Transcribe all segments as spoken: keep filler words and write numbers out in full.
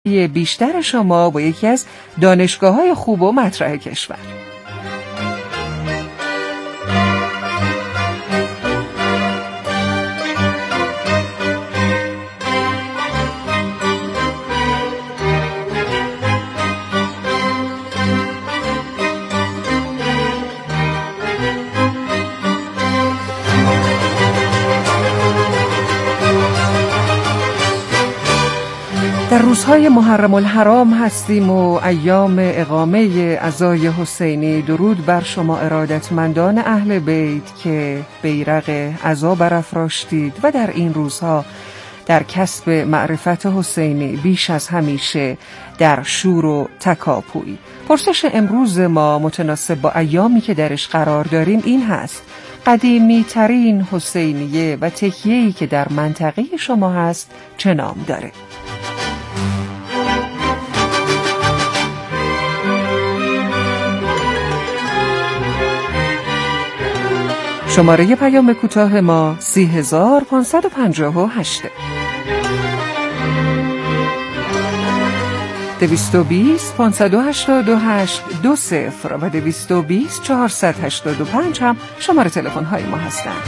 بیشتر شما با یکی از دانشگاه‌های خوب و مطرح کشور. در روزهای محرم الحرام هستیم و ایام اقامه عزای حسینی. درود بر شما ارادتمندان اهل بیت که بیرق عزا برافراشتید و در این روزها در کسب معرفت حسینی بیش از همیشه در شور و تکاپویی. پرسش امروز ما متناسب با ایامی که درش قرار داریم این هست: قدیمی ترین حسینیه و تکیه‌ای که در منطقه شما هست چه نام داره؟ شماره پیام کوتاه ما سی هزار پانصد و پنجاه و هشت دویست و بیست پانصد و هشتاد و هشت دو صفر و دویست و بیست چهارصد و هشتاد و پنج هم شماره تلفن های ما هستند.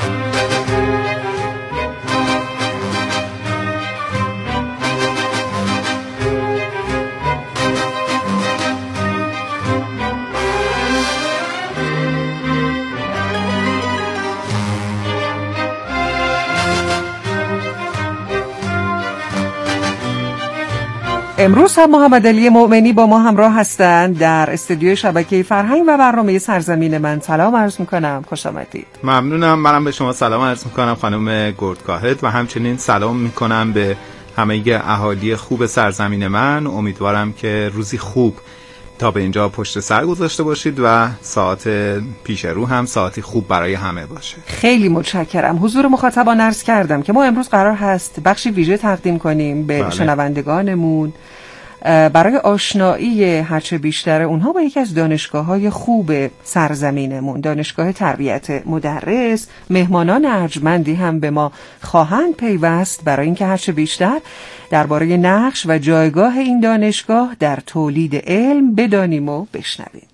امروز هم محمد علی مؤمنی با ما همراه هستند در استودیو شبکه فرهنگ و برنامه سرزمین من. سلام عرض میکنم، خوش آمدید. ممنونم. منم به شما سلام عرض میکنم خانم گردکاهد و همچنین سلام میکنم به همه اهالی خوب سرزمین من. امیدوارم که روزی خوب تا به اینجا پشت سر گذاشته باشید و ساعت پیش رو هم ساعتی خوب برای همه باشه. خیلی متشکرم. حضور مخاطبان عرض کردم که ما امروز قرار هست بخشی ویژه تقدیم کنیم به بله. شنوندگانمون برای آشنایی هرچه بیشتر اونها با یکی از دانشگاه‌های خوب سرزمینمون، دانشگاه تربیت مدرس. مهمانان ارجمندی هم به ما خواهند پیوست برای اینکه هرچه بیشتر درباره نقش و جایگاه این دانشگاه در تولید علم بدانیم و بشنویم.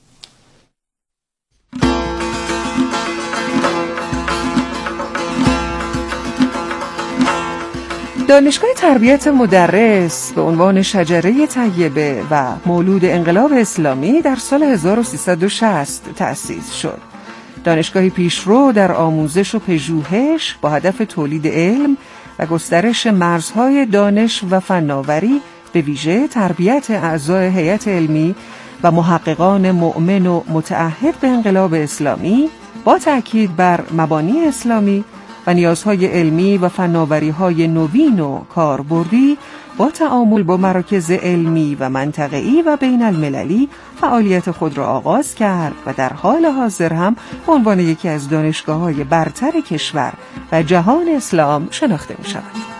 دانشگاه تربیت مدرس به عنوان شجره طیبه و مولود انقلاب اسلامی در سال هزار و سیصد و شصت تأسیس شد. دانشگاهی پیشرو در آموزش و پژوهش با هدف تولید علم و گسترش مرزهای دانش و فناوری، به ویژه تربیت اعضای هیئت علمی و محققان مؤمن و متعهد به انقلاب اسلامی، با تأکید بر مبانی اسلامی و نیازهای علمی و فناوری‌های نوین و کاربردی، با تعامل با مراکز علمی و منطقه‌ای و بین المللی فعالیت خود را آغاز کرد و در حال حاضر هم به عنوان یکی از دانشگاه‌های برتر کشور و جهان اسلام شناخته می‌شود.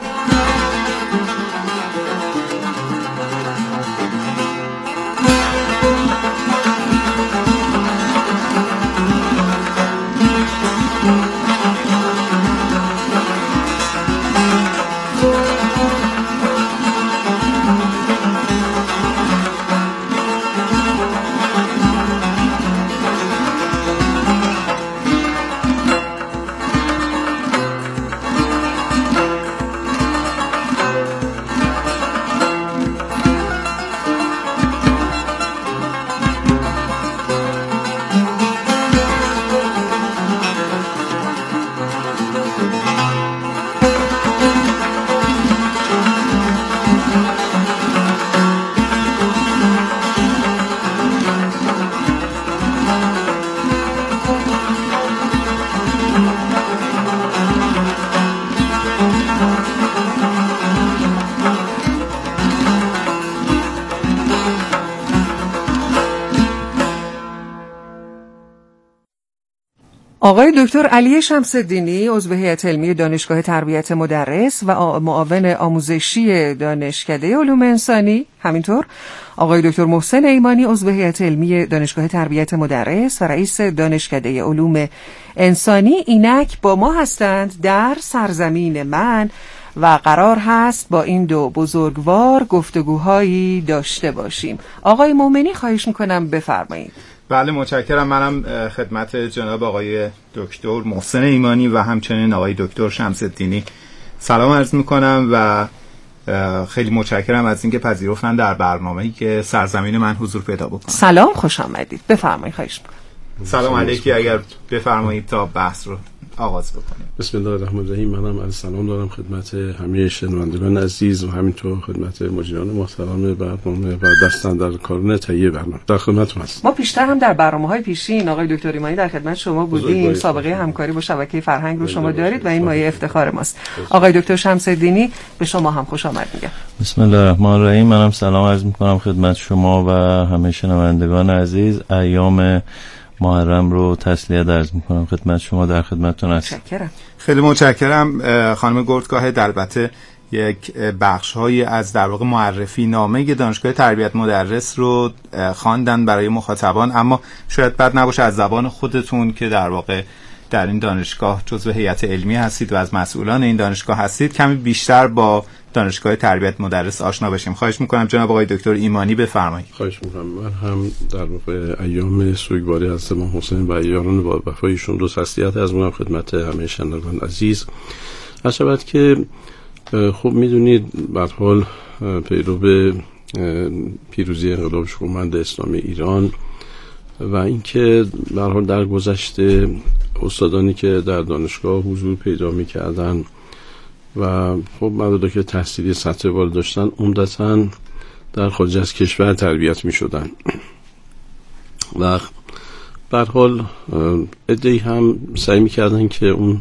آقای دکتر علی شمس‌الدینی، عضو هیئت علمی دانشگاه تربیت مدرس و معاون آموزشی دانشکده علوم انسانی، همینطور آقای دکتر محسن ایمانی، عضو هیئت علمی دانشگاه تربیت مدرس و رئیس دانشکده علوم انسانی، اینک با ما هستند در سرزمین من و قرار هست با این دو بزرگوار گفتگوهایی داشته باشیم. آقای مومنی خواهش میکنم بفرمایید. بله متشکرم. منم خدمت جناب آقای دکتر محسن ایمانی و همچنین آقای دکتر شمس الدینی سلام عرض میکنم و خیلی متشکرم از اینکه پذیرفتن در برنامه‌ای که سرزمین من حضور پیدا بکنم. سلام، خوش آمدید. بفرمایید. خواهش میکنم. سلام علیکی. اگر بفرمایید تا بحث رو آغاز بکنیم. بسم الله الرحمن الرحیم. منم از سلام دارم خدمت همه شنوندگان عزیز و همینطور خدمت مجریان محترم برنامه و دستاندرکاران تهیه برنامه. در خدمتتون هستم. ما پیشتر هم در برنامه‌های پیشین آقای دکتر ایمانی در خدمت شما بودیم. سابقه همکاری با شبکه فرهنگ رو شما دارید و این مایه افتخار ماست. آقای دکتر شمس الدینی به شما هم خوش آمد میگم. بسم الله الرحمن الرحیم. منم سلام عرض می‌کنم خدمت شما و همه شنوندگان عزیز. ایام محرم رو تسلیت عرض می‌کنم خدمت شما، در خدمتتون هستم. متشکرم. خیلی متشکرم خانم گردکاهد. البته یک بخش‌هایی از در واقع معرفی نامه دانشگاه تربیت مدرس رو خواندن برای مخاطبان، اما شاید بد نباشه از زبان خودتون که در واقع در این دانشگاه جزو هیئت علمی هستید و از مسئولان این دانشگاه هستید کمی بیشتر با دانشگاه تربیت مدرس آشنا بشیم. خواهش میکنم جناب آقای دکتر ایمانی بفرمایید. خواهش میکنم. من هم در واقع ایام سوگواری از امام حسین و یاران با وفایشون رو تسلیت از میکنم خدمت همه شنوندگان عزیز. عرض که خوب میدونید به هر حال پیرو به پیروزی انقلاب شکوهمند اسلامی ایران و اینکه به هر حال در گذشته استادانی که در دانشگاه حضور پیدا میکردن و خب مدارک تحصیلی سطح بالا داشتن عمدتاً در خارج از کشور تربیت می شدن و به هر حال عده‌ای هم سعی می کردن که اون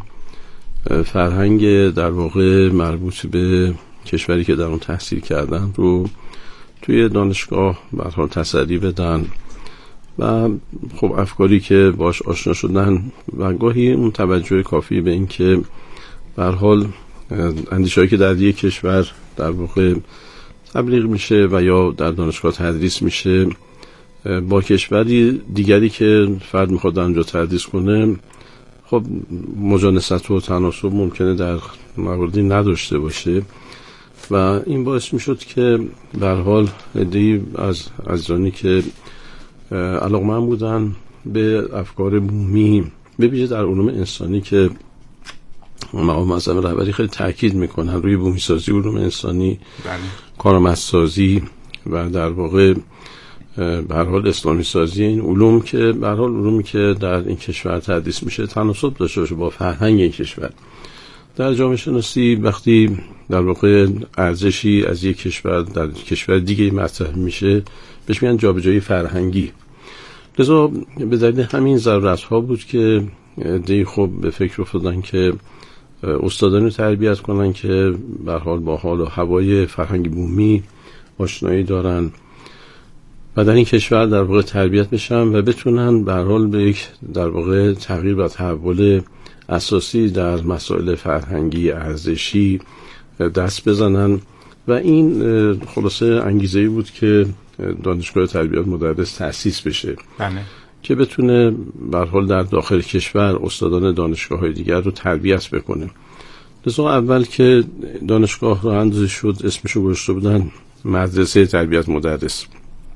فرهنگ در واقع مربوط به کشوری که در اون تحصیل کردن رو توی دانشگاه به هر حال تسری بدن و خب افکاری که باش آشنا شدن و گاهی اون توجه کافی به این که به هر حال اندیشه‌ای که در یک کشور در واقع تبلیغ میشه و یا در دانشگاه تدریس میشه با کشوری دیگری که فرد میخواد اونجا تدریس کنه خب مجانست و تناسب ممکنه در مواردی نداشته باشه و این باعث میشد که به هر حال عده‌ای از عزیزانی که علاقه‌مند بودن به افکار بومی به ویژه در علوم انسانی که مقام معظم رهبری خیلی تاکید میکنن روی بومی سازی علوم انسانی، کارآمدسازی و در واقع به هر حال اسلامی سازی این علوم که به هر حال علومی که در این کشور تدریس میشه تناسب داشته باشه با فرهنگ این کشور. در جامعه شناسی وقتی در واقع ارزشی از یک کشور در کشور دیگه مطرح میشه بهش میگن جابجایی فرهنگی. لذا به دلیل همین ضرورت ها بود که دی خب به فکر افتادن که استادانی تربیت کنن که به هر حال با حال و هوای فرهنگ بومی آشنایی دارن و در این کشور در واقع تربیت بشن و بتونن به هر حال به یک در واقع تغییر و تحول اساسی در مسائل فرهنگی ارزشی دست بزنن و این خلاصه انگیزه‌ای بود که دانشگاه تربیت مدرس تأسیس بشه. بله. که بتونه به هر حال در داخل کشور استادان دانشگاه‌های دیگر رو تربیت بکنه. لذا اول که دانشگاه رو اندازه شد اسمشو گذاشته بودن مدرسه تربیت مدرس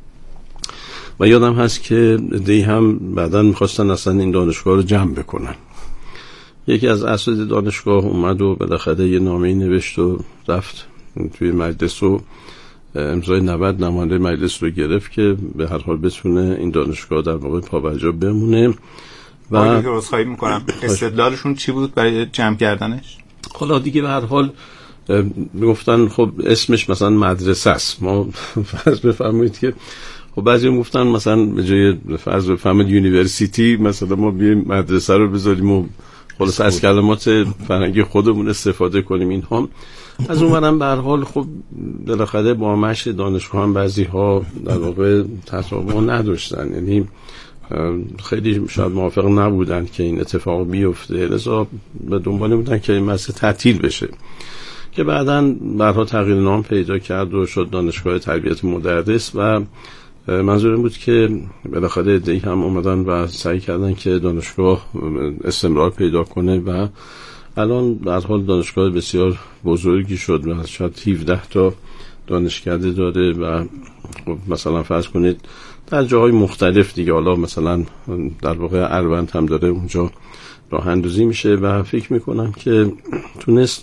و یادم هست که دی هم بعداً می‌خواستن اصلا این دانشگاه رو جمع بکنن. یکی از اساتید دانشگاه اومد و بالاخره یه نامه‌ای نوشت و رفت توی مجلس و امضای نود نماینده مجلس رو گرفت که به هر حال بتونه این دانشگاه در واقع پابرجا بمونه و آقای دکتر عذرخواهی می‌کنم استدلالشون چی بود برای جمع کردنش؟ حالا دیگه به هر حال میگفتن خب اسمش مثلا مدرسه است. ما فرض بفرمایید که خب بعضی میگفتن مثلا به جای فرض بفرمایید یونیورسیتی مثلا ما بیایم مدرسه رو بذاریم و خلاص از کلمات فرهنگی خودمون استفاده کنیم. اینها از اونورم به هر حال خب بالاخره با مشت دانشگاه هم بعضی ها در واقع تطابق نداشتن، یعنی خیلی شاید موافق نبودن که این اتفاق بیفته، لذا به دنبال بودن که این مسئله تعطیل بشه که بعداً به هر حال تغییر نام پیدا کرد و شد دانشگاه تربیت مدرس و منظور این بود که بالاخره دی هم اومدن و سعی کردن که دانشگاه استمرار پیدا کنه و الان به هر حال دانشگاه بسیار بزرگی شد و شاید هفده تا دانشکده داره و مثلا فرض کنید در جاهای مختلف دیگه، حالا مثلا در واقع اروند هم داره، اونجا راه اندازی میشه و فکر میکنم که تونست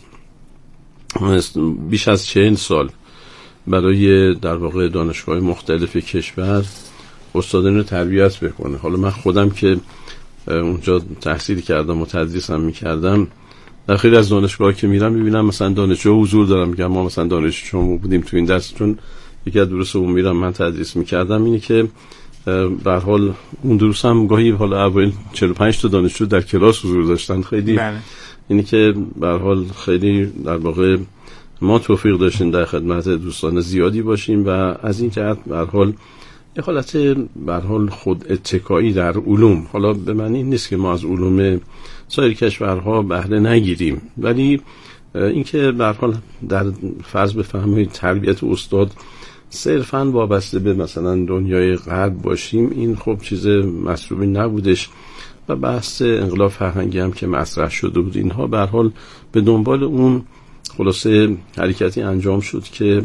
بیش از چهل سال برای در واقع دانشگاه مختلف کشور استادان رو تربیت بکنه. حالا من خودم که اونجا تحصیل کردم و تدریسم میکردم، در خیلی از دانشگاه که میرم میبینم مثلا دانشجو حضور دارم، میگم ما مثلا دانشجو بودیم تو این درس، چون یکی از دروسمون میرم من تدریس میکردم، اینه که به هر حال اون دروس هم گاهی حالا اول چهل و پنج تا دانشجو در کلاس حضور داشتن. خیلی بله. اینه که به هر حال خیلی در واقع ما توفیق داشتیم در خدمت دوستان زیادی باشیم و از این جهت به هر حال یه حالت به هر حال خود اتکایی در علوم، حالا به معنی نیست که ما از علوم سایر کشورها بهره نگیریم، ولی اینکه به هر حال در فرض بفهمید تربیت استاد صرفاً وابسته به مثلا دنیای غرب باشیم، این خب چیز مطلوبی نبودش و بحث انقلاب فرهنگی هم که مطرح شده بود، اینها به هر حال به دنبال اون خلاصه حرکتی انجام شد که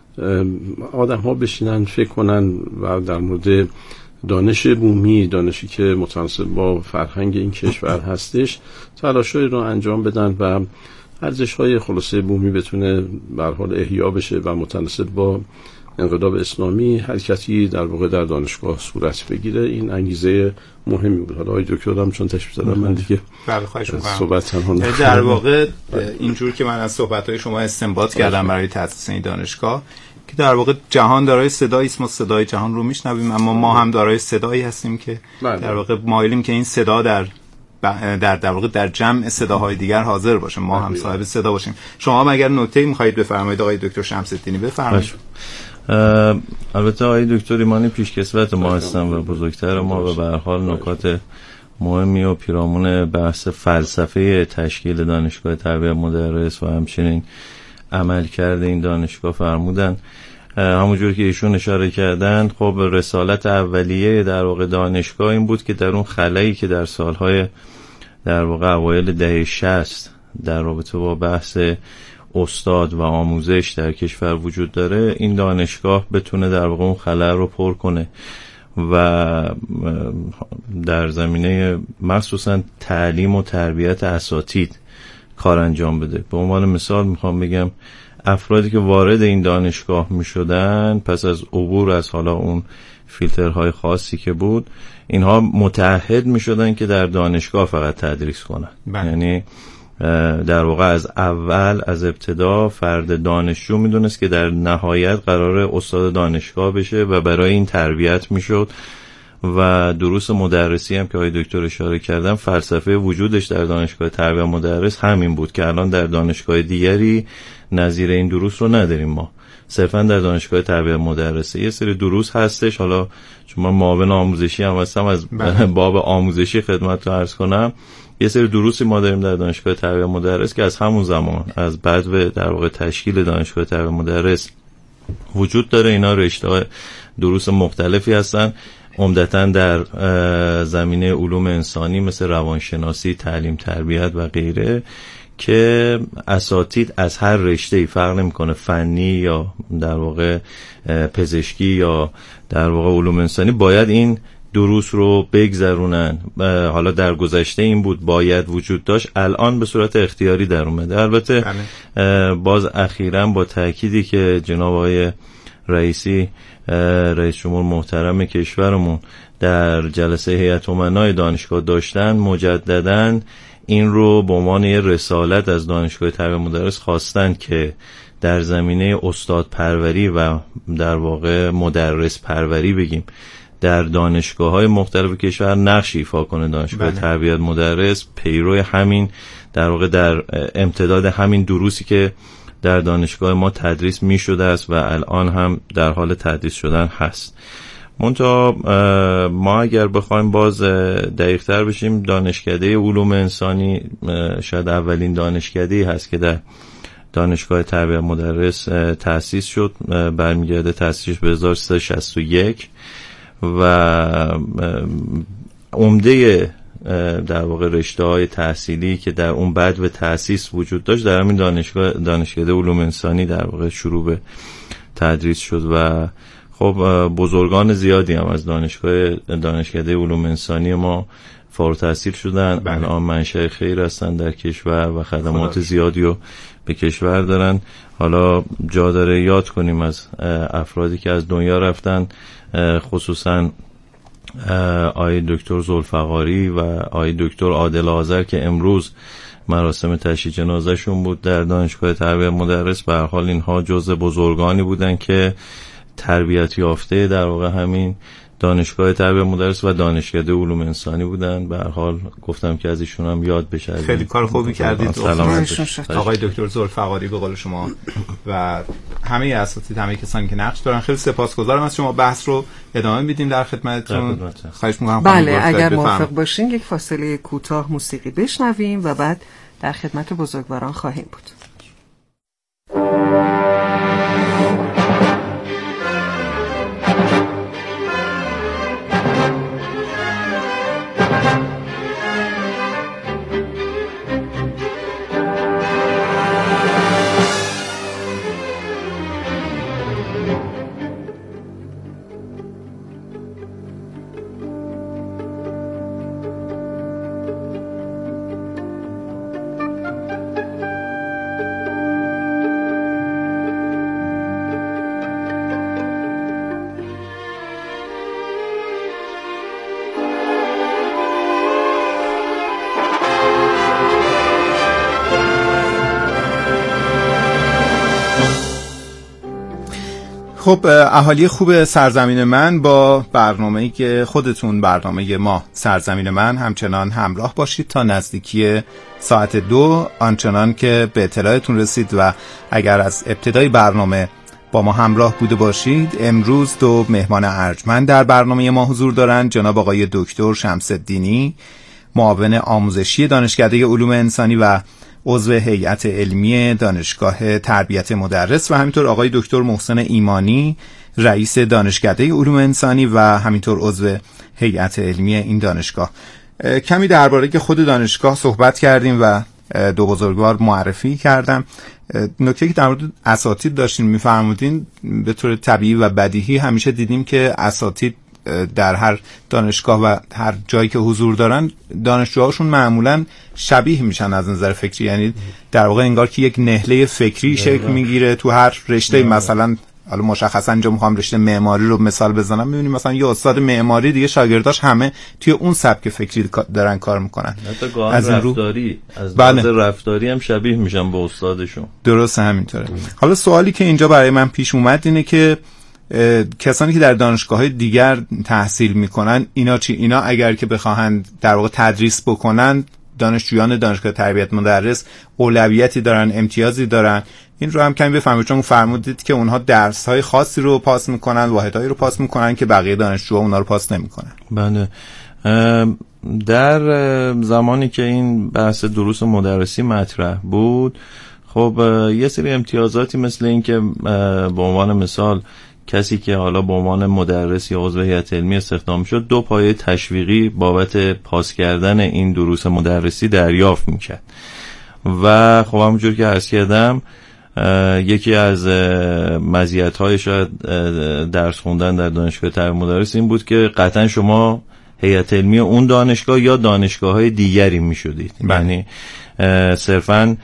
آدم ها بشینن فکر کنن و در مورد دانش بومی، دانشی که متناسب با فرهنگ این کشور هستش تلاشایی رو انجام بدن و ارزش‌های خلاصه بومی بتونه به هر حال احیا بشه و متناسب با انقلاب اسلامی حرکتی در واقع در دانشگاه صورت بگیره. این انگیزه مهمی بود. حالا آقای دکتر هم چون تشریف دادم من دیگه بله خواهش می‌کنم صحبت تنها در واقع اینجور که من از صحبت‌های شما استنباط کردم برای تأسیس این دانشگاه که در واقع جهان دارای صدایی است، ما صدای جهان رو میشنویم، اما ما هم دارای صدایی هستیم که در واقع مایلیم که این صدا در در در واقع در جمع صداهای دیگر حاضر باشه، ما هم صاحب صدا باشیم. شما اگر نکته‌ای می‌خواهید بفرمایید آقای دکتر شمس الدینی بفرمایید. البته آقای دکتر ایمانی پیشکسوت ما هستن و بزرگتر ما و به هر حال نکات مهمی و پیرامون بحث فلسفه تشکیل دانشگاه تربیت مدرس و همچنین عمل کرده این دانشگاه فرمودن. همونجور که ایشون اشاره کردن، خب رسالت اولیه در واقع دانشگاه این بود که در اون خلایی که در سالهای در واقع اوایل دهه شصت در رابطه با بحث استاد و آموزش در کشور وجود داره، این دانشگاه بتونه در واقع اون خلا رو پر کنه و در زمینه مخصوصا تعلیم و تربیت اساتید کار انجام بده. به عنوان مثال میخوام بگم افرادی که وارد این دانشگاه میشدن پس از عبور از حالا اون فیلترهای خاصی که بود، اینها متعهد میشدن که در دانشگاه فقط تدریس کنن. بله. یعنی در واقع از اول از ابتدا فرد دانشجو میدونست که در نهایت قراره استاد دانشگاه بشه و برای این تربیت میشد و دروس مدرسی هم که آقای دکتر اشاره کردن فلسفه وجودش در دانشگاه تربیت مدرس همین بود که الان در دانشگاه دیگری نظیر این دروس رو نداریم. ما صرفا در دانشگاه تربیت مدرسه یه سری دروس هستش، حالا چون من معاون آموزشی هم هستم از باب آموزشی خدمت رو عرض کنم، یه سری دروسی ما داریم در دانشگاه تربیت مدرس که از همون زمان از بعد در واقع تشکیل دانشگاه تربیت مدرس وجود داره. اینا رشته دروس مختلفی هستن، عمدتاً در زمینه علوم انسانی مثل روانشناسی، تعلیم، تربیت و غیره که اساتید از هر رشته‌ای فرق نمی‌کنه، فنی یا در واقع پزشکی یا در واقع علوم انسانی، باید این دروس رو بگذرونن. حالا در گذشته این بود باید وجود داشت، الان به صورت اختیاری در اومده. البته باز اخیراً با تأکیدی که جناب آقای رئیسی رئیس جمهور محترم کشورمون در جلسه هیئت امنای دانشگاه داشتن، مجدداً این رو به عنوان یه رسالت از دانشگاه تربیت مدرس خواستن که در زمینه استاد پروری و در واقع مدرس پروری بگیم در دانشگاه‌های مختلف کشور نقش ایفا کنه. دانشگاه بله. تربیت مدرس پیرو همین در واقع در امتداد همین دروسی که در دانشگاه ما تدریس می شده است و الان هم در حال تدریس شدن هست. منتها ما اگر بخوایم باز دقیق تر بشیم، دانشکده علوم انسانی شاید اولین دانشکده هست که در دانشگاه تربیت مدرس تأسیس شد، برمیگرده تأسیسش به هزار و سیصد و شصت و یک و عمده در واقع رشته‌های تحصیلی که در اون بدو تأسیس وجود داشت در همین دانشگاه دانشکده علوم انسانی در واقع شروع به تدریس شد و خب بزرگان زیادی هم از دانشگاه دانشکده علوم انسانی ما فارغ التحصیل شدن. الان منشأ خیر هستن در کشور و خدمات زیادی رو به کشور دارن. حالا جا داره یاد کنیم از افرادی که از دنیا رفتن، خصوصا آقای دکتر ذوالفقاری و آقای دکتر عادل آذر که امروز مراسم تشییع جنازه‌شون بود در دانشگاه تربیت مدرس. به هر حال اینها جزء بزرگانی بودن که تربیت یافته در واقع همین دانشگاه تربیت مدرس و دانشکده علوم انسانی بودن. به هر حال گفتم که از ایشون هم یاد بشه. خیلی کار خوبی کردید آقای دکتر ذوالفقاری به قول شما و همه اساتید، همه کسانی که نقش دارن. خیلی سپاسگزارم از شما. بحث رو ادامه میدیم در خدمتتون. خواهش می‌کنم. بله اگر موافق باشین یک فاصله کوتاه موسیقی بشنویم و بعد در خدمت بزرگواران خواهیم بود. خب اهالی خوب سرزمین من، با برنامه‌ای که خودتون برنامه ما سرزمین من همچنان همراه باشید تا نزدیکی ساعت دو، آنچنان که به اطلاعتون رسید و اگر از ابتدای برنامه با ما همراه بوده باشید، امروز دو مهمان ارجمند در برنامه ما حضور دارند. جناب آقای دکتر شمس‌الدینی، معاون آموزشی دانشکده علوم انسانی و عضو هیئت علمی دانشگاه تربیت مدرس، و همینطور آقای دکتر محسن ایمانی، رئیس دانشکده علوم انسانی و همینطور عضو هیئت علمی این دانشگاه. کمی درباره که خود دانشگاه صحبت کردیم و دو بزرگوار معرفی کردم. نکته که در مورد اساتید داشتین می‌فرمودین، به طور طبیعی و بدیهی همیشه دیدیم که اساتید در هر دانشگاه و هر جایی که حضور دارن، دانشجوهاشون معمولا شبیه میشن از نظر فکری، یعنی در واقع انگار که یک نهله فکری شکل میگیره تو هر رشته. مثلا حالا مشخصا اینجا میخوام رشته معماری رو مثال بزنم، میبینیم مثلا یه استاد معماری دیگه شاگرداش همه توی اون سبک فکری دارن کار میکنن. حتی گاهن رفتاری از لحاظ رفتاری هم شبیه میشن به استادشون. درسته همینطوره. حالا سوالی که اینجا برای من پیش اومد اینه که کسانی که در دانشگاه‌های دیگر تحصیل میکنن، اینا چی؟ اینا اگر که بخواهند در واقع تدریس بکنن، دانشجویان دانشگاه تربیت مدرس اولویتی دارن، امتیازی دارن؟ این رو هم کمی بفهمید، چون فرمودید که اونها درس‌های خاصی رو پاس میکنن، واحدهایی رو پاس میکنن که بقیه دانشجوها اونها رو پاس نمیکنن. بله، در زمانی که این بحث دروس مدرسی مطرح بود، خب یه سری امتیازاتی مثل این که به عنوان مثال کسی که حالا به عنوان مدرس یا عضو هیئت علمی استخدام شد، دو پایه تشویقی بابت پاس کردن این دروس مدرسی دریافت میکرد. و خب همونجور که عرض کردم، یکی از مزیت‌های شاید درس خوندن در دانشگاه تربیت مدرس این بود که قطعا شما هیئت علمی اون دانشگاه یا دانشگاه‌های دیگری میشدید. یعنی صرفاً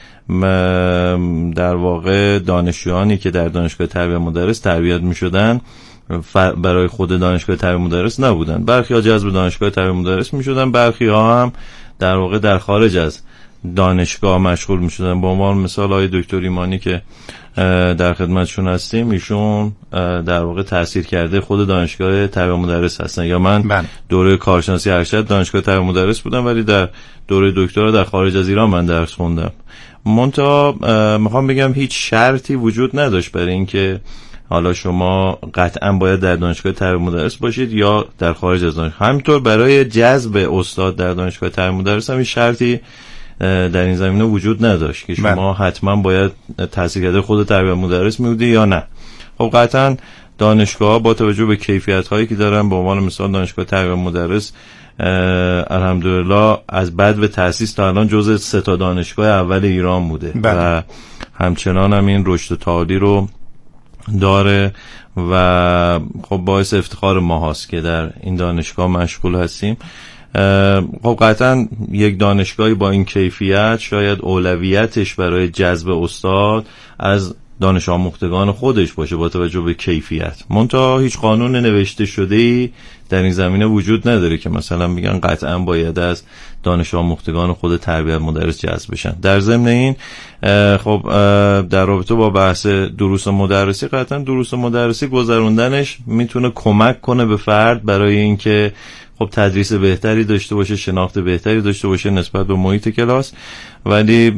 در واقع دانشجویانی که در دانشگاه تربیت مدرس تربیت میشدن برای خود دانشگاه تربیت مدرس نبودن. برخی ها جذب دانشگاه تربیت مدرس میشدن، برخی ها هم در واقع در خارج از دانشگاه مشغول میشدن. به عنوان مثال آقای دکتر ایمانی که در خدمتشون هستیم، ایشون در واقع تأثیر کرده خود دانشگاه تربیت مدرس هستن. یا من بله. دوره کارشناسی ارشد دانشگاه تربیت مدرس بودم، ولی در دوره دکترا در خارج از ایران من درس خوندم. منتها میخوام بگم هیچ شرطی وجود نداشت برای اینکه حالا شما قطعا باید در دانشگاه تربیت مدرس باشید یا در خارج از دانشگاه. همینطور برای جذب استاد در دانشگاه تربیت مدرس هم هیچ شرطی در این زمینه وجود نداشت که شما حتما باید تحصیل کرده خود تربیت مدرس می‌بودی یا نه. خب قطعا دانشگاه با توجه به کیفیت‌هایی که دارن، به عنوان مثال دانشگاه تربیت مدرس الحمدلله از بعد به تأسیس تا الان جزء سه تا دانشگاه اول ایران بوده بله. و همچنان هم این رشد و تعالی رو داره و خب باعث افتخار ما هست که در این دانشگاه مشغول هستیم. خب قطعا یک دانشگاهی با این کیفیت شاید اولویتش برای جذب استاد از دانش آموختگان خودش باشه با توجه به کیفیت. منتها هیچ قانون نوشته شده‌ای در این زمینه وجود نداره که مثلا میگن قطعا باید از دانش آموختگان خود تربیت مدرس جذب بشن. در ضمن این خب در رابطه با بحث دروس مدرسی، قطعا دروس مدرسی گذروندنش میتونه کمک کنه به فرد برای اینکه خب تدریس بهتری داشته باشه، شناخت بهتری داشته باشه نسبت به محیط کلاس. ولی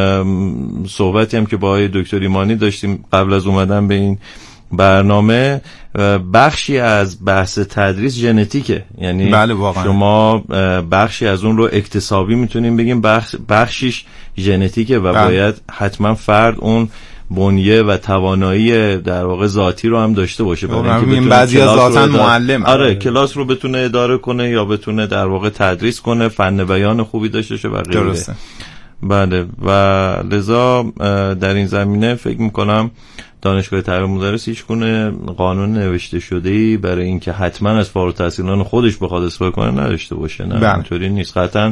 صحبتی هم که با آقای دکتر ایمانی داشتیم قبل از اومدن به این برنامه، بخشی از بحث تدریس ژنتیکه، یعنی بله واقعا. شما بخشی از اون رو اکتسابی میتونیم بگیم، بخش بخشیش ژنتیکه و بله. باید حتما فرد اون بنیه و توانایی در واقع ذاتی رو هم داشته باشه برای اینکه بتونه بعضیا ذاتاً معلم آره کلاس رو بتونه اداره کنه یا بتونه در واقع تدریس کنه، فن بیان خوبی داشته باشه و غیره. درسته. بله و لذا در این زمینه فکر میکنم دانشگاه تربیت مدرس هیچ گونه قانون نوشته شده‌ای برای اینکه حتما از فارغ التحصیلان خودش بخواد استفاده کنه نداشته باشه. نه اینطوری نیست. قطعا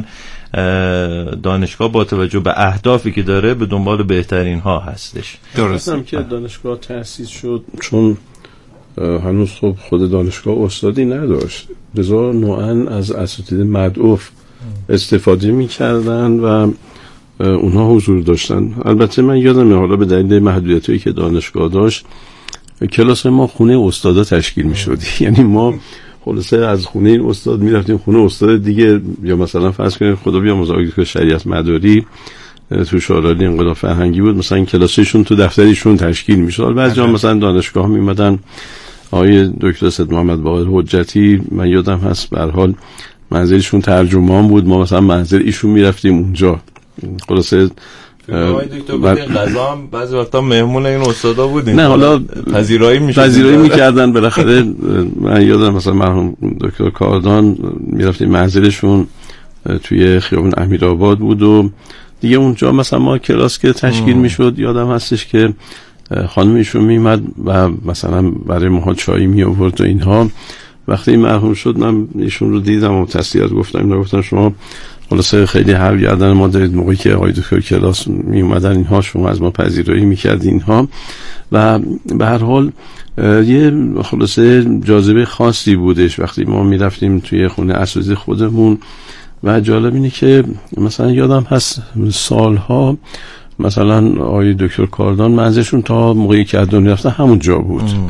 دانشگاه با توجه به اهدافی که داره به دنبال بهترین ها هستش. درسته که دانشگاه تأسیس شد چون هنوز خب خود دانشگاه استادی نداشت، لذا نوعاً از اساتید مدعوف استفاده می‌کردن و اونها حضور داشتن. البته من یادمه حالا به دلیل محدودیتایی که دانشگاه داشت کلاس ما خونه استادا تشکیل می‌شد. یعنی ما خلاصه از خونه این استاد می‌رفتیم خونه استاد دیگه، یا مثلا فرض کنید خدا بیامرزه که شریعت مداری تو شورای انقلاب فرهنگی بود، مثلا کلاسشون تو دفتریشون تشکیل می‌شد. بعضی جا مثلا دانشگاه می‌اومدن آقای دکتر سید محمد باقر حجتی، من یادم هست به هر حال منزلشون ترجمان بود، ما مثلا منزل ایشون می‌رفتیم اونجا. خلاصه آقای دکتر بودین غذا هم بعضی وقتا مهمون این استادا بودین. نه حالا پذیرایی می‌شد، پذیرایی می‌کردن بالاخره. من یادم مثلا مرحوم دکتر کاردان می‌رفتیم منزلشون توی خیابون امیرآباد بود و دیگه اونجا مثلا ما کلاس که تشکیل می‌شد یادم هستش که خانم ایشون می‌اومد و مثلا برای ما چای می‌آورد و اینها. وقتی مرحوم شد من ایشون رو دیدم و تسلیت گفتم، اینا گفتن شما خلاصه خیلی حرف گردن ما دارید، موقعی که آقای دکتر کلاس می اومدن اینها شما از ما پذیرایی میکردین اینها. و به هر حال یه خلاصه جاذبه خاصی بودش وقتی ما میرفتیم توی خونه اساتید خودمون. و جالب اینه که مثلا یادم هست سالها مثلا آقای دکتر کاردان منزلشون تا موقعی که از دنیا رفتن همون جا بود ام.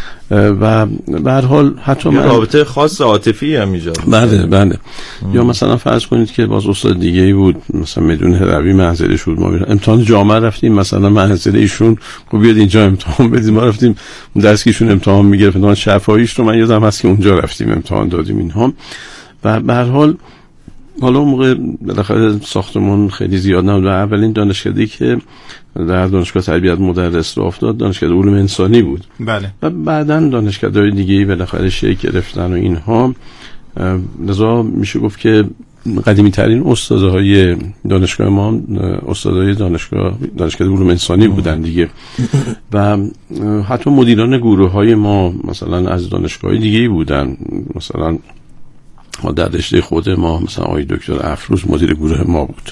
و به هر حال حتی من رابطه خاص عاطفی هم ایجاد بله بله یا مثلا فرض کنید که باز استاد دیگه‌ای بود مثلا میدون هروی منزلش بود، ما امتحان جامعه رفتیم مثلا منزل ایشون خب بیاد اینجا امتحان بدیم، ما رفتیم درس که ایشون امتحان میگرفت، امتحان شفاهیش رو من یادم هست که اونجا رفتیم امتحان دادیم اینها. و به هر حال حالا اون موقع بالاخره ساختمون خیلی زیاد نبود و اولین دانشکده‌ای که در دانشگاه تربیت مدرس راه افتاد دانشکده علوم انسانی بود. بله. و بعداً دانشکده‌های دیگه‌ای بالاخره شکل گرفتن و اینها. لذا میشه گفت که قدیمی ترین استادهای دانشگاه ما استادهای دانشگاه دانشکده علوم انسانی بودن دیگه. و حتی مدیران گروه‌های ما مثلا از دانشگاه‌های دیگه‌ای بودن، مثلا ما در رشته خود ما مثلا آقای دکتر افروز مدیر گروه ما بود.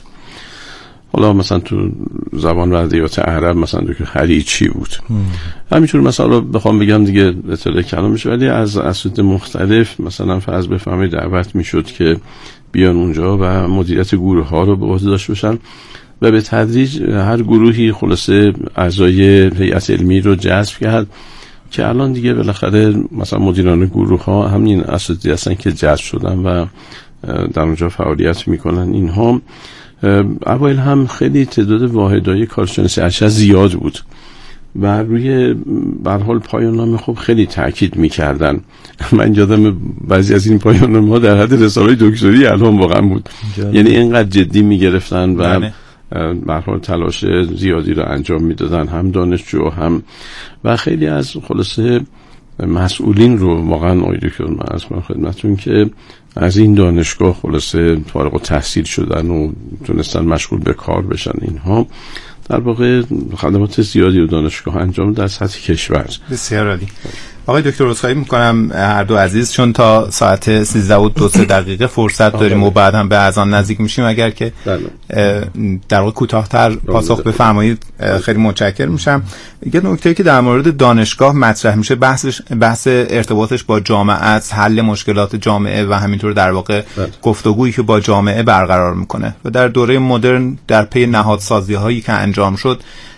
حالا مثلا تو زبان و ادبیات عرب مثلا دکتر خلیچی بود. همینطور مثلا بخوام بگم دیگه اطلاع کلام میشه، ولی از اساتید مختلف مثلا فرض بفهمید دعوت میشد که بیان اونجا و مدیریت گروه ها رو به عهده داشته باشن و به تدریج هر گروهی خلاصه اعضای هیئت علمی رو جذب کرد که الان دیگه بالاخره مثلا مدیران گروه ها همین اساتید هستن که جذب شدن و در اونجا فعالیت میکنن. اینها اوایل هم خیلی تعداد واحدهای کارشناسی ارشد زیاد بود و روی به هر حال پایان نامه خب خیلی تاکید میکردن. من یادم بعضی از این پایان نامه ها در حد رساله دکتری الان واقعا بود، یعنی اینقدر جدی میگرفتن و به هر حال تلاش زیادی رو انجام میدادن، هم دانشجو هم و خیلی از خلاصه مسئولین رو واقعا آقای دکتر من عرض کنم خدمتتون که از این دانشگاه خلاصه فارغ التحصیل شدن و تونستن مشغول به کار بشن. اینها در واقع خدمات زیادی و دانشگاه انجام در سطح کشور. بسیار عالی. آقای دکتر عذرخواهی میکنم هر دو عزیز، چون تا ساعت سیزده و دو سه دقیقه فرصت داریم و بعد هم به اذان نزدیک میشیم، اگر که در واقع کوتاه‌تر پاسخ بفرمایید خیلی متشکر میشم. یه نکته‌ای که در مورد دانشگاه مطرح میشه بحثش بحث ارتباطش با جامعه است، حل مشکلات جامعه و همینطور در واقع گفتگویی که با جامعه برقرار میکنه. و در دوره مدرن در پی نهادسازی هایی که انجام شد،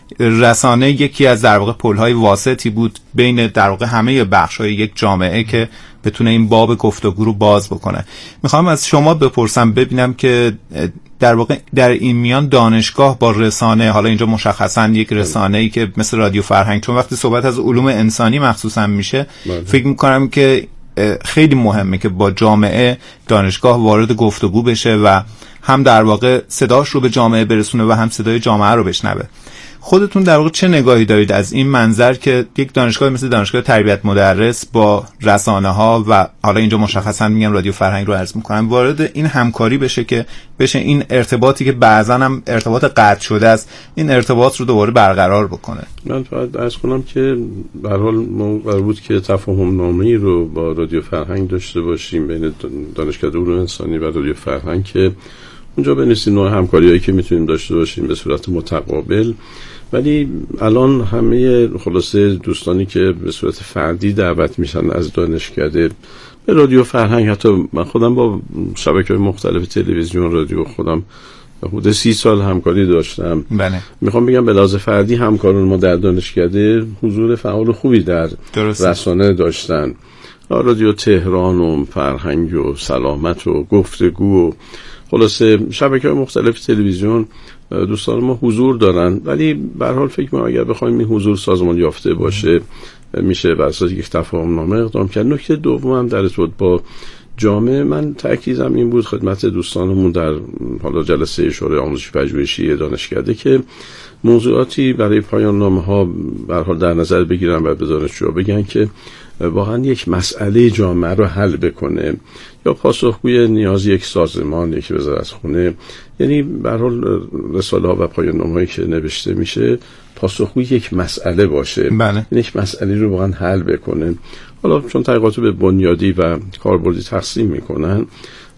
رسانه یکی از در واقع پل‌های واسطی بود بین در واقع همه بخش‌های یک جامعه که بتونه این باب گفتگو رو باز بکنه. میخوام از شما بپرسم ببینم که در واقع در این میان دانشگاه با رسانه، حالا اینجا مشخصاً یک رسانه‌ای که مثل رادیو فرهنگ، چون وقتی صحبت از علوم انسانی مخصوصاً میشه فکر میکنم که خیلی مهمه که با جامعه دانشگاه وارد گفتگو بشه و هم در واقع صداش رو به جامعه برسونه و هم صدای جامعه رو بشنوه. خودتون در واقع چه نگاهی دارید از این منظر که یک دانشگاه مثل دانشگاه تربیت مدرس با رسانه ها و حالا اینجا مشخصا میگم رادیو فرهنگ رو عرض میکنم وارد این همکاری بشه که بشه این ارتباطی که بعضا هم ارتباط قطع شده است، این ارتباط رو دوباره برقرار بکنه؟ من فقط عرض کنم که به هر حال ما قرار بود که تفاهم نامه‌ای رو با رادیو فرهنگ داشته باشیم بین دانشکده علوم انسانی و رادیو فرهنگ که اونجا بنویسیم نوع همکاریایی که میتونیم داشته باشیم به صورت متقابل. ولی الان همه خلاصه دوستانی که به صورت فردی دعوت میشن از دانشکده به رادیو فرهنگ، حتی من خودم با شبکه‌های مختلف تلویزیون رادیو خودم حدود سی سال همکاری داشتم. بله. میخوام بگم به لحاظ فردی همکاران ما در دانشکده حضور فعال خوبی در درسته. رسانه داشتن. رادیو تهران و فرهنگ و سلامت و گفتگو و خلاصه شبکه‌های مختلف تلویزیون دوستان ما حضور دارن. ولی به هر حال فکر می‌کنم اگر بخوایم این حضور سازمان یافته باشه میشه بر اساس یک تفاهم نامه اقدام کرد. نکته دومم در ارتباط با جامعه، من تاکیدم این بود خدمت دوستانمون در حالا جلسه شورای آموزش پژوهشی دانشکده که موضوعاتی برای پایان نامه‌ها به هر حال در نظر بگیرن و به دانشجوها بگن که واقعا یک مسئله جامعه رو حل بکنه یا پاسخگوی نیاز یک سازمان، یک وزارتخونه. یعنی به هر حال رساله ها و پایان نامه‌هایی که نوشته میشه پاسخگوی یک مسئله باشه. بله. یک مسئله رو واقعا حل بکنه. حالا چون تحقیقات به بنیادی و کاربردی تقسیم میکنن،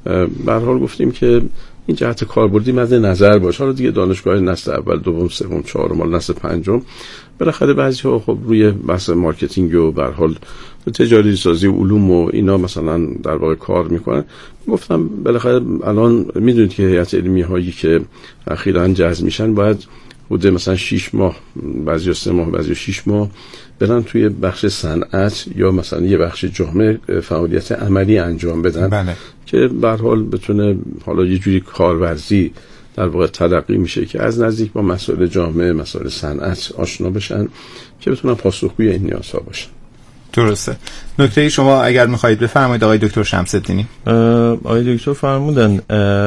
به هر حال گفتیم که این جهت کاربردی مد نظر باشه. حالا دیگه دانشگاه نسل اول، دوم، سوم، چهارم، نسل پنجم بالاخره بعضی‌ها خب روی بحث مارکتینگ و به هر حال تجاری سازی و علوم و اینا مثلا در واقع کار میکنن. گفتم بالاخره الان میدونید که هیئت علمی هایی که اخیراً جذب میشن باید بوده مثلا شش ماه، بعضی سه ماه، بعضی شش ماه برن توی بخش صنعت یا مثلا یه بخش جامعه فعالیت عملی انجام بدن. بله. که به هر حال بتونه حالا یه جوری کارورزی در واقع تلقی میشه که از نزدیک با مسائل جامعه، مسائل صنعت آشنا بشن که بتونن پاسخگوی این نیازها باشن. درسته. نکته شما اگر میخواهید بفرمایید آقای دکتر شمس‌الدینی. آقای دکتر فرمودن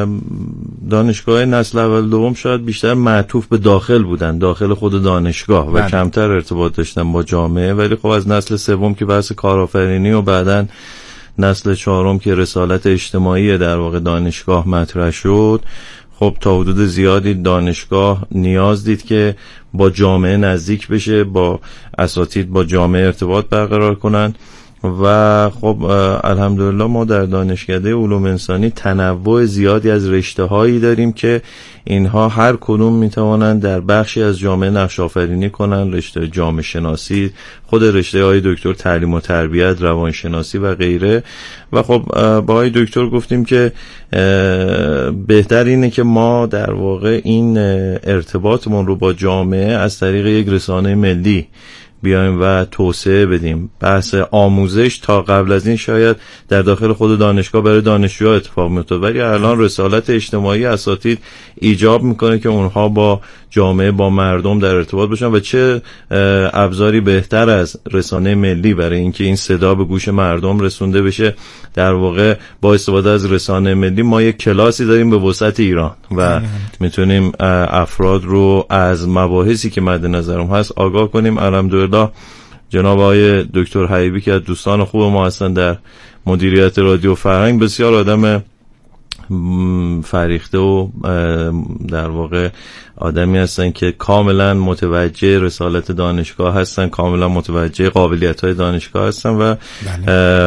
دانشگاه نسل اول دوم شاید بیشتر معطوف به داخل بودن، داخل خود دانشگاه و بله. کمتر ارتباط داشتن با جامعه. ولی خب از نسل سوم که بحث کارآفرینی و بعدن نسل چهارم که رسالت اجتماعی در واقع دانشگاه مطرح شد، خب تا حدود زیادی دانشگاه نیاز دید که با جامعه نزدیک بشه، با اساتید با جامعه ارتباط برقرار کنن و خب الحمدلله ما در دانشکده علوم انسانی تنوع زیادی از رشته هایی داریم که اینها هر کدوم میتوانند در بخشی از جامعه نقش آفرینی کنند. رشته جامعه شناسی، خود رشته های دکتر تعلیم و تربیت، روانشناسی و غیره. و خب با های دکتر گفتیم که بهتر اینه که ما در واقع این ارتباطمون رو با جامعه از طریق یک رسانه ملی بیایم و توسعه بدیم. بحث آموزش تا قبل از این شاید در داخل خود دانشگاه برای دانشجوها اتفاق میافتاد، ولی الان رسالت اجتماعی اساتید ایجاب میکنه که اونها با جامعه، با مردم در ارتباط باشن و چه ابزاری بهتر از رسانه ملی برای اینکه این صدا به گوش مردم رسونده بشه. در واقع با استفاده از رسانه ملی ما یک کلاسی داریم به وسعت ایران و میتونیم افراد رو از مباحثی که مد نظرم هست آگاه کنیم. الحمدلله جناب آقای دکتر حبیبی که از دوستان خوب ما هستن در مدیریت رادیو فرهنگ، بسیار آدم فریخته و در واقع آدمی هستن که کاملا متوجه رسالت دانشگاه هستن، کاملا متوجه قابلیت‌های دانشگاه هستن و